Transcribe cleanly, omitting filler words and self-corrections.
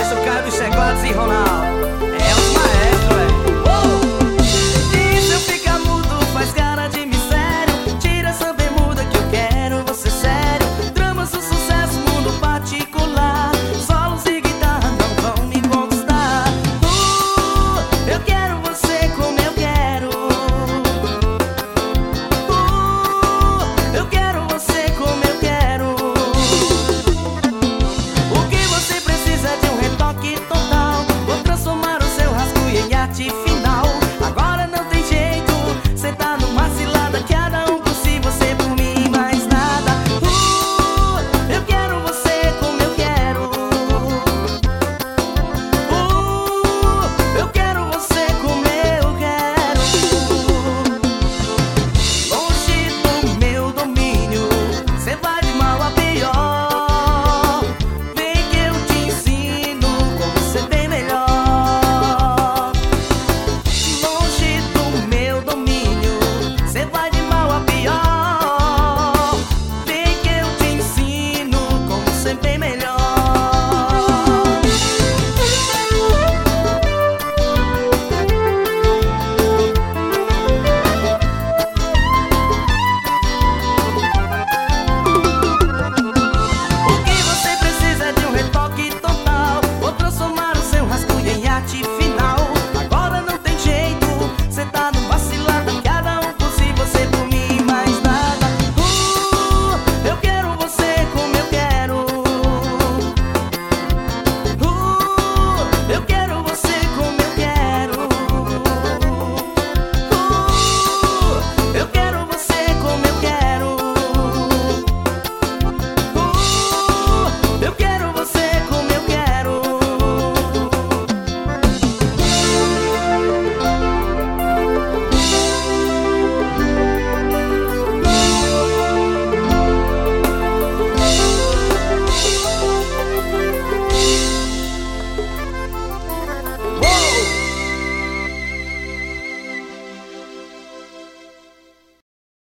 maestro Caio dos teclados e Ronaldo. É os maestros, velho. E se eu ficar mudo, faz cara de mistério. Tira essa bermuda que eu quero você sério. Dramas do sucesso, mundo particular. Solos e guitarra não vão me conquistar. Eu quero você como eu quero. Eu quero você como eu quero. O que você precisa é de um retoque total. Vou transformar o seu rascunho em arte final. Agora não tem jeito, cê tá numa cilada. Cada um por si, você por mim, mais nada. Eu quero você como eu quero. Eu quero você como eu quero. Longe do meu domínio, cê vai de mal a pior. Vem que eu te ensino como ser bem melhor. Longe do meu domínio, cê vai de mal a pior.